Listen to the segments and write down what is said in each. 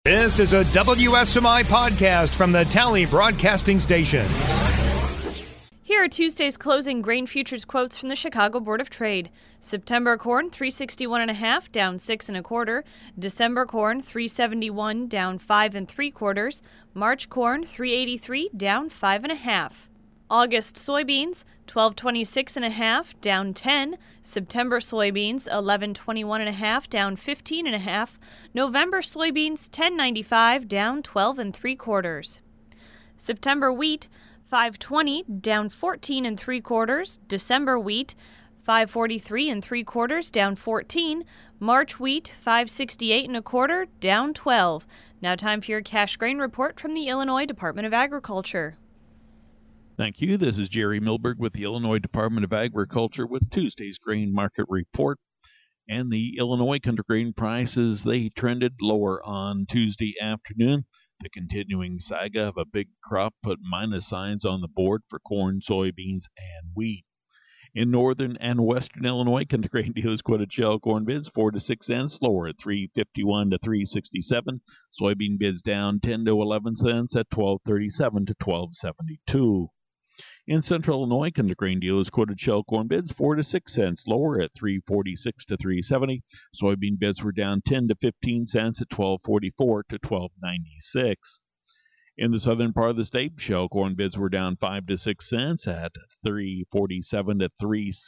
This is a WSMI podcast from the Tally Broadcasting Station. Here are Tuesday's closing grain futures quotes from the Chicago Board of Trade. September corn, $361.5, down 6 1/4. December corn, $371, down 5 3/4. March corn, $383, down 5 1/2. August soybeans, $1226.5, down 10. September soybeans, $1121.5, down 15 1/2. November soybeans, $1095, down 12 3/4. September wheat, $520, down 14 3/4. December wheat, $543 3/4, down 14. March wheat, $568 1/4, down 12. Now time for your cash grain report from the Illinois Department of Agriculture. Thank you. This is Jerry Milberg with the Illinois Department of Agriculture with Tuesday's grain market report. And the Illinois country grain prices, they trended lower on Tuesday afternoon. The continuing saga of a big crop put minus signs on the board for corn, soybeans, and wheat. In northern and western Illinois, country grain dealers quoted shell corn bids 4 to 6 cents lower at $3.51 to $3.67. Soybean bids down 10 to 11 cents at $12.37 to $12.72. In central Illinois, country grain dealers quoted shell corn bids 4 to 6 cents lower at $3.46 to $3.70. Soybean bids were down 10 to 15 cents at $12.44 to $12.96. In the southern part of the state, shell corn bids were down 5 to 6 cents at $3.47 to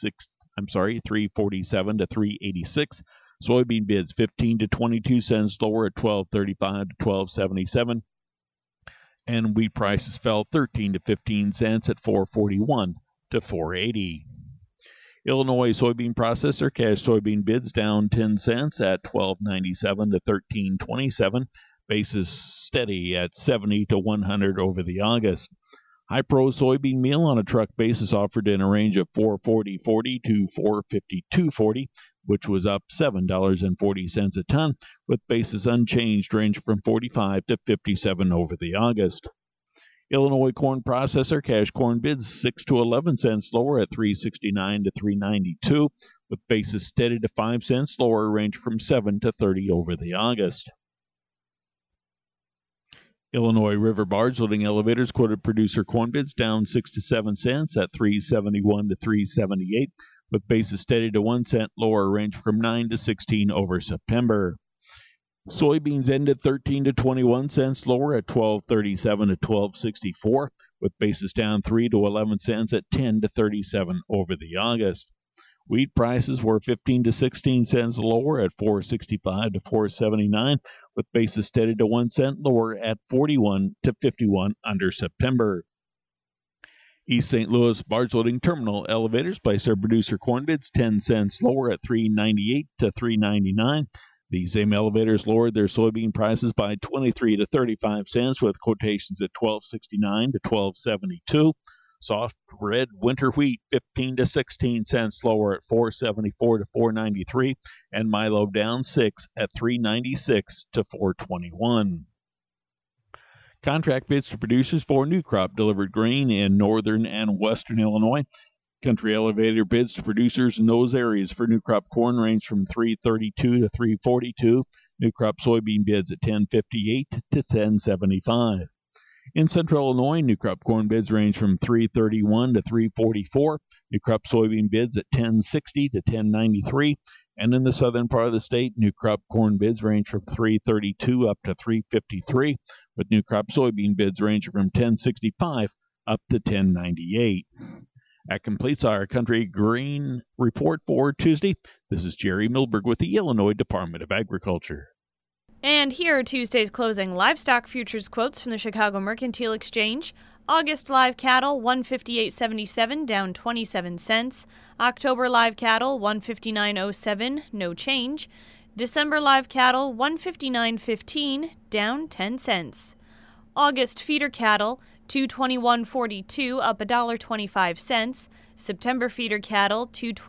$3.86. Soybean bids 15 to 22 cents lower at $12.35 to $12.77. And wheat prices fell 13 to 15 cents at $4.41 to $4.80. Illinois soybean processor cash soybean bids down 10 cents at $12.97 to $13.27. Basis steady at 70 to 100 over the August. High Pro soybean meal on a truck basis offered in a range of $4.40.40 to $4.52.40, which was up $7.40 a ton, with basis unchanged, range from 45 to 57 over the August. Illinois corn processor cash corn bids 6 to 11 cents lower at $3.69 to $3.92, with basis steady to 5 cents lower, range from 7 to 30 over the August. Illinois River barge loading elevators quoted producer corn bids down 6 to 7 cents at $3.71 to $3.78, with basis steady to 1 cent lower, range from 9 to 16 over September. Soybeans ended 13 to 21 cents lower at $12.37 to $12.64, with basis down 3 to 11 cents at 10 to 37 over the August. Wheat prices were 15 to 16 cents lower at $4.65 to $4.79, with basis steady to 1 cent lower at 41 to 51 under September. East St. Louis barge loading terminal elevators placed their producer corn bids 10 cents lower at $3.98 to $3.99. These same elevators lowered their soybean prices by 23 to 35 cents, with quotations at $12.69 to $12.72. Soft red winter wheat 15 to 16 cents lower at $4.74 to $4.93, and Milo down 6 at $3.96 to $4.21. Contract bids to producers for new crop delivered grain in northern and western Illinois. Country elevator bids to producers in those areas for new crop corn range from $3.32 to $3.42. New crop soybean bids at $10.58 to $10.75. In central Illinois, new crop corn bids range from $3.31 to $3.44. New crop soybean bids at $10.60 to $10.93. And in the southern part of the state, new crop corn bids range from $3.32 up to $3.53, with new crop soybean bids ranging from $10.65 up to $10.98. That completes our country grain report for Tuesday. This is Jerry Milberg with the Illinois Department of Agriculture. And here are Tuesday's closing livestock futures quotes from the Chicago Mercantile Exchange. August live cattle, $158.77, down 27 cents. October live cattle, $159.07, no change. December live cattle, $159.15, down 10 cents. August feeder cattle, $221.42, up $1.25. September feeder cattle,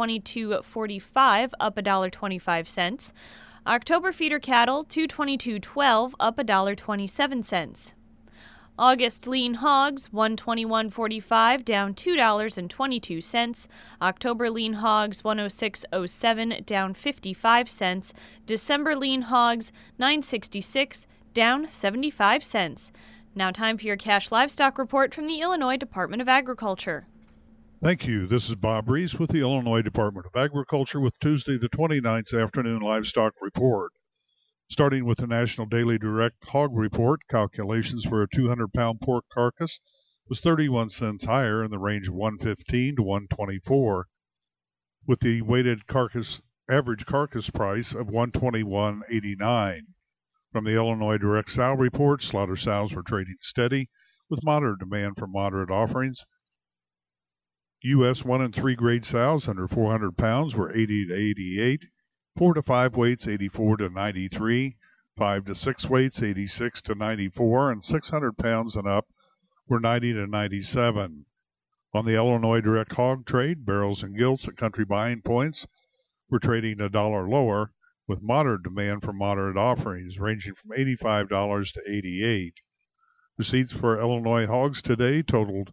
$222.45, up $1.25. October feeder cattle, $222.12, up $1.27. August lean hogs, $121.45, down $2.22. October lean hogs, $106.07, down 55 cents. December lean hogs, $9.66, down 75 cents. Now time for your cash livestock report from the Illinois Department of Agriculture. Thank you. This is Bob Reese with the Illinois Department of Agriculture with Tuesday the 29th afternoon livestock report. Starting with the National Daily Direct Hog Report, calculations for a 200-pound pork carcass was 31 cents higher in the range of 115 to 124, with the weighted average carcass price of 121.89. From the Illinois Direct Sow Report, slaughter sows were trading steady with moderate demand for moderate offerings. U.S. 1 and 3 grade sows under 400 pounds were 80 to 88, 4 to 5 weights 84 to 93, 5 to 6 weights 86 to 94, and 600 pounds and up were 90 to 97. On the Illinois Direct Hog Trade, barrels and gilts at country buying points were trading $1 lower, with moderate demand for moderate offerings ranging from $85 to $88. Receipts for Illinois hogs today totaled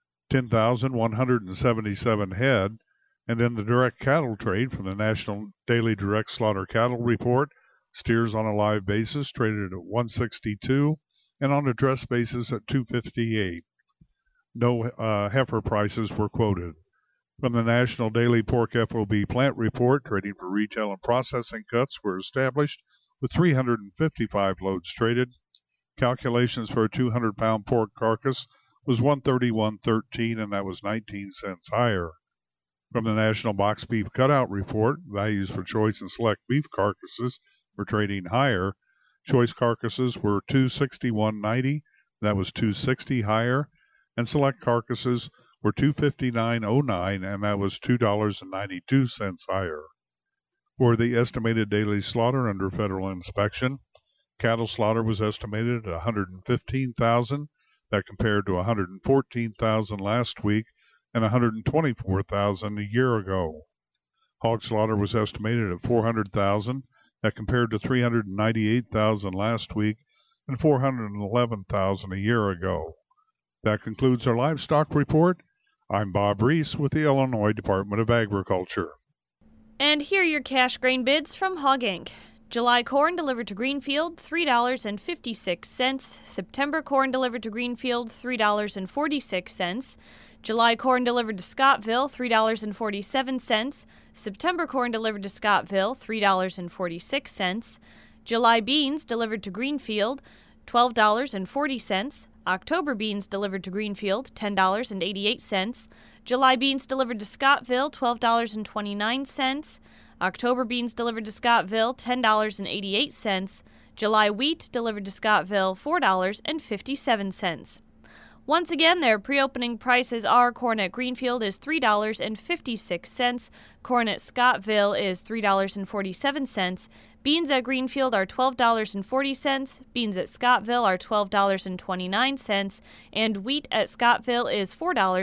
10,177 head, and in the direct cattle trade from the National Daily Direct Slaughter Cattle Report, steers on a live basis traded at 162 and on a dress basis at 258. No heifer prices were quoted. From the National Daily Pork FOB Plant Report, trading for retail and processing cuts were established with 355 loads traded. Calculations for a 200-pound pork carcass was 131.13, and that was 19 cents higher. From the National Box Beef Cutout Report, values for choice and select beef carcasses were trading higher. Choice carcasses were $261.90, that was $260 higher, and select carcasses were $259.09, and that was $2.92 higher. For the estimated daily slaughter under federal inspection, cattle slaughter was estimated at 115,000. That compared to 114,000 last week and 124,000 a year ago. Hog slaughter was estimated at 400,000. That compared to 398,000 last week and 411,000 a year ago. That concludes our livestock report. I'm Bob Reese with the Illinois Department of Agriculture. And here are your cash grain bids from Hog Inc. July corn delivered to Greenfield, $3.56. September corn delivered to Greenfield, $3.46. July corn delivered to Scottville, $3.47. September corn delivered to Scottville, $3.46. July beans delivered to Greenfield, $12.40. October beans delivered to Greenfield, $10.88. July beans delivered to Scottville, $12.29. October beans delivered to Scottville, $10.88. July wheat delivered to Scottville, $4.57. Once again, their pre-opening prices are corn at Greenfield is $3.56, corn at Scottville is $3.47, beans at Greenfield are $12.40, beans at Scottville are $12.29, and wheat at Scottville is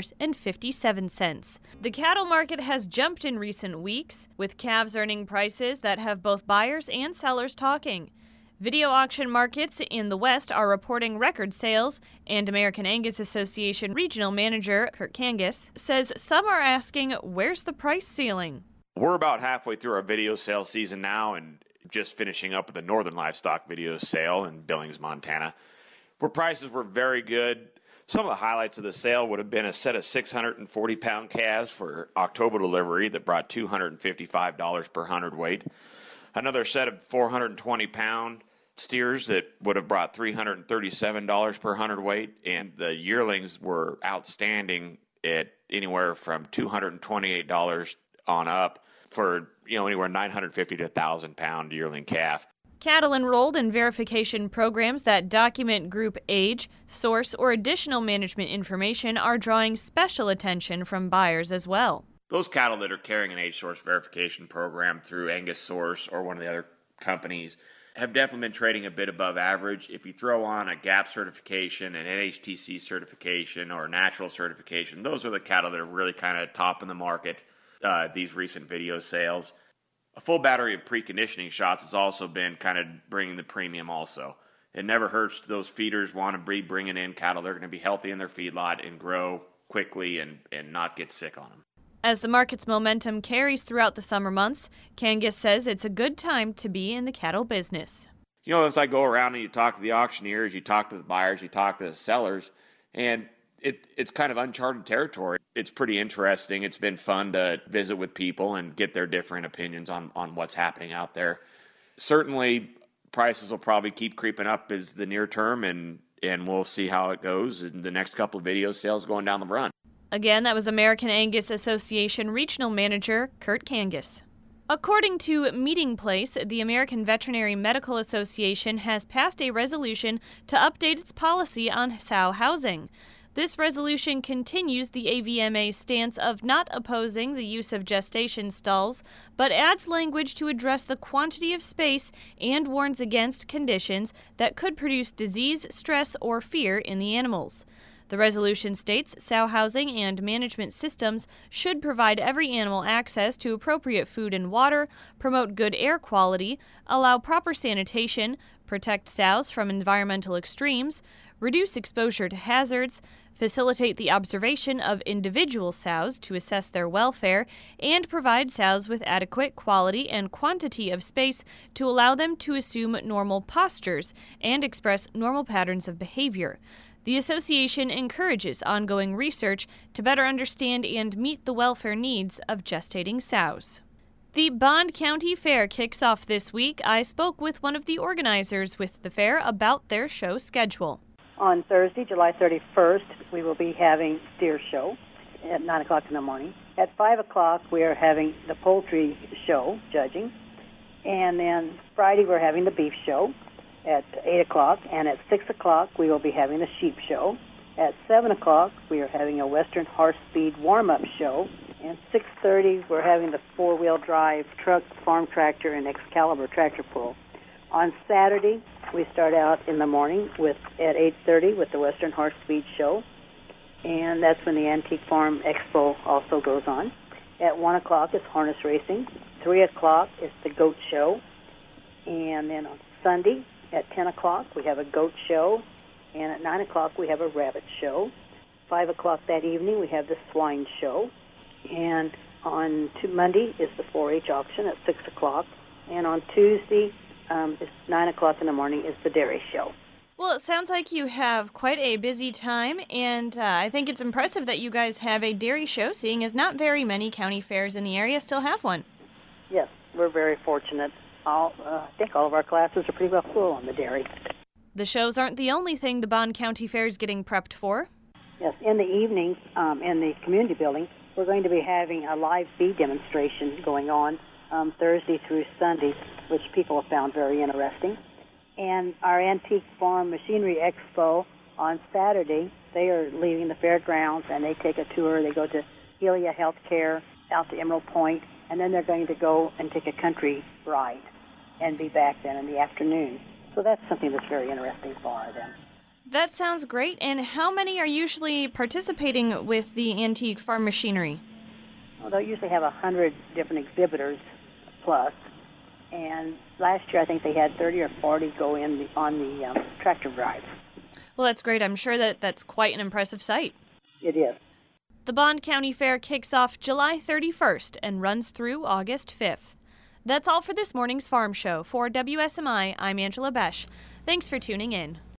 $4.57. The cattle market has jumped in recent weeks, with calves earning prices that have both buyers and sellers talking. Video auction markets in the West are reporting record sales, and American Angus Association Regional Manager Kurt Kangas says some are asking, where's the price ceiling? We're about halfway through our video sale season now and just finishing up with the Northern Livestock Video Sale in Billings, Montana, where prices were very good. Some of the highlights of the sale would have been a set of 640-pound calves for October delivery that brought $255 per hundredweight, another set of 420-pound steers that would have brought $337 per hundredweight, and the yearlings were outstanding at anywhere from $228 on up for anywhere 950 to 1,000-pound yearling calf. Cattle enrolled in verification programs that document group age, source, or additional management information are drawing special attention from buyers as well. Those cattle that are carrying an age source verification program through Angus Source or one of the other companies have definitely been trading a bit above average. If you throw on a GAP certification, an NHTC certification, or a natural certification, those are the cattle that are really kind of top in the market, these recent video sales. A full battery of preconditioning shots has also been kind of bringing the premium also. It never hurts those feeders want to be bringing in cattle. They're going to be healthy in their feedlot and grow quickly and not get sick on them. As the market's momentum carries throughout the summer months, Kangas says it's a good time to be in the cattle business. As I go around and you talk to the auctioneers, you talk to the buyers, you talk to the sellers, and it's kind of uncharted territory. It's pretty interesting. It's been fun to visit with people and get their different opinions on what's happening out there. Certainly, prices will probably keep creeping up as the near term, and we'll see how it goes in the next couple of video sales going down the run. Again, that was American Angus Association Regional Manager Kurt Kangas. According to Meeting Place, the American Veterinary Medical Association has passed a resolution to update its policy on sow housing. This resolution continues the AVMA stance of not opposing the use of gestation stalls, but adds language to address the quantity of space and warns against conditions that could produce disease, stress, or fear in the animals. The resolution states sow housing and management systems should provide every animal access to appropriate food and water, promote good air quality, allow proper sanitation, protect sows from environmental extremes, reduce exposure to hazards, facilitate the observation of individual sows to assess their welfare, and provide sows with adequate quality and quantity of space to allow them to assume normal postures and express normal patterns of behavior. The association encourages ongoing research to better understand and meet the welfare needs of gestating sows. The Bond County Fair kicks off this week. I spoke with one of the organizers with the fair about their show schedule. On Thursday, July 31st, we will be having steer show at 9 o'clock in the morning. At 5 o'clock, we are having the poultry show, judging. And then Friday, we're having the beef show at 8 o'clock. And at 6 o'clock, we will be having the sheep show. At 7 o'clock, we are having a Western Horse Speed warm-up show. And 6:30, we're having the four-wheel drive truck, farm tractor, and Excalibur tractor pull. On Saturday, we start out in the morning at 8:30 with the Western Horse Speed show, and that's when the Antique Farm Expo also goes on. At 1 o'clock is harness racing. 3 o'clock is the goat show, and then on Sunday at 10 o'clock we have a goat show, and at 9 o'clock we have a rabbit show. 5 o'clock that evening we have the swine show, and on Monday is the 4-H auction at 6 o'clock, and on Tuesday it's 9 o'clock in the morning is the dairy show. Well, it sounds like you have quite a busy time, and I think it's impressive that you guys have a dairy show, seeing as not very many county fairs in the area still have one. Yes, we're very fortunate. I think all of our classes are pretty well full on the dairy. The shows aren't the only thing the Bond County Fair is getting prepped for. Yes, in the evenings in the community building, we're going to be having a live bee demonstration going on Thursday through Sunday, which people have found very interesting. And our Antique Farm Machinery Expo on Saturday, they are leaving the fairgrounds and they take a tour. They go to Helia Healthcare out to Emerald Point, and then they're going to go and take a country ride and be back then in the afternoon. So that's something that's very interesting for them. That sounds great. And how many are usually participating with the Antique Farm Machinery? Well, they'll usually have 100 different exhibitors plus. And last year I think they had 30 or 40 go in on the tractor drive. Well, that's great. I'm sure that's quite an impressive sight. It is. The Bond County Fair kicks off July 31st and runs through August 5th. That's all for this morning's Farm Show. For WSMI, I'm Angela Besch. Thanks for tuning in.